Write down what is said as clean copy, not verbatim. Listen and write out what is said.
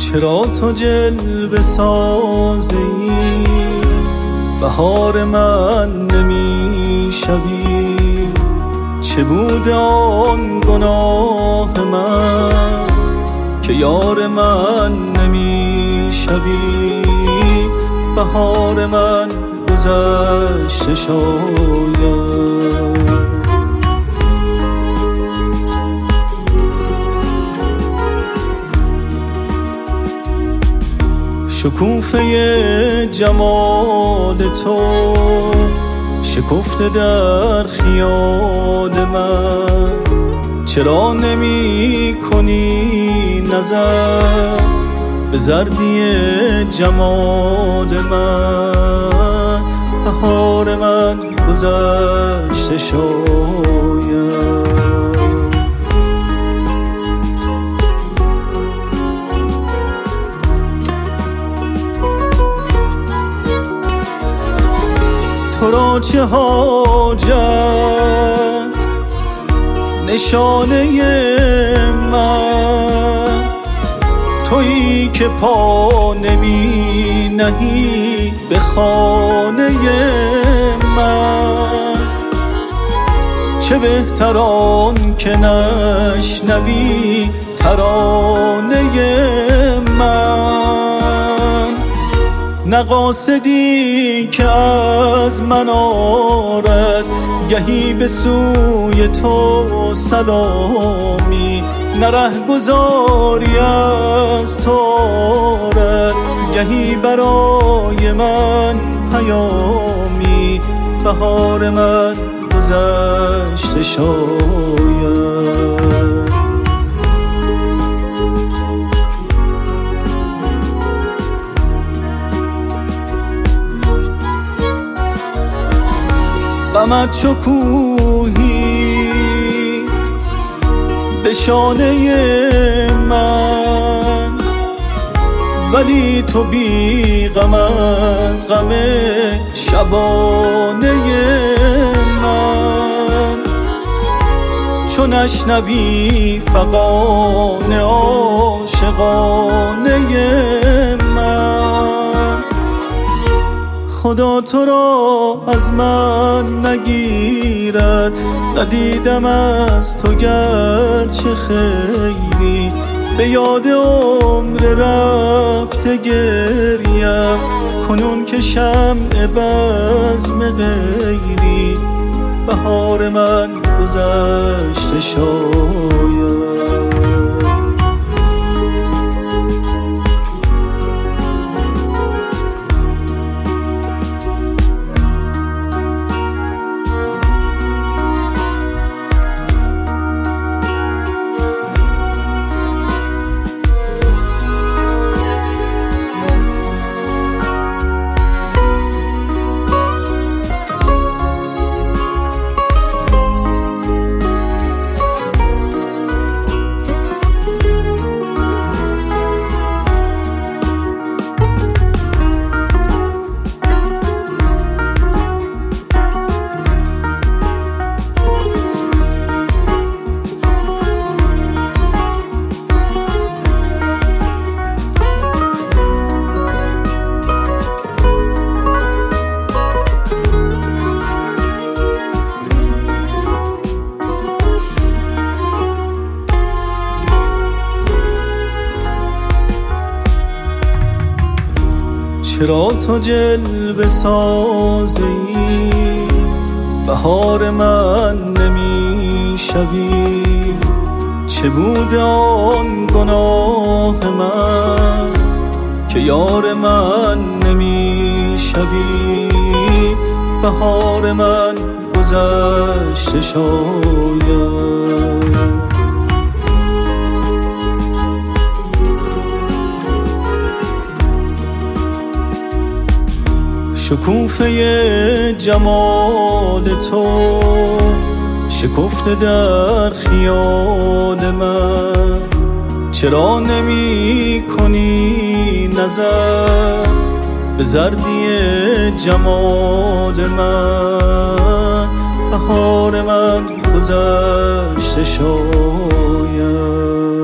چرا تو جلوه سازی بهار من نمی شوی؟ چه بوده آن گناه من که یار من نمی شوی؟ بهار من گذشته شاید. شکوفه جمال تو شکفته در خیال من، چرا نمی کنی نظر به زردی جمال من؟ بهار من گذشته شاید. تو را چه حاجت نشانه من، تویی که پا نمی نهی به خانه من. چه بهتر آن که نشنوی ترانه من، نه قاصدی که از من آرد گهی به سوی تو سلامی، نه رهگذاری از تو آرد گهی برای من پیامی. بهار من گذشته شاید. غمت چو کوهی به شانه من، ولی تو بی غم از غم شبانه من. چو نشنوی فغان عاشقانه من، خدا تو را از من نگیرد. ندیدم از تو گرچه خیلی، به یاد عمر رفته گریم کنون که شمع بزم غیری. بهار من گذشته شاید. چرا تو جلوه سازی بهار من نمی شوی؟ چه بوده آن گناه من که یار من نمی شوی؟ بهار من گذشته شاید. شکوفه جمال تو شکفته در خیال من، چرا نمی کنی نظر به زردی جمال من؟ بهار من گذشته شاید.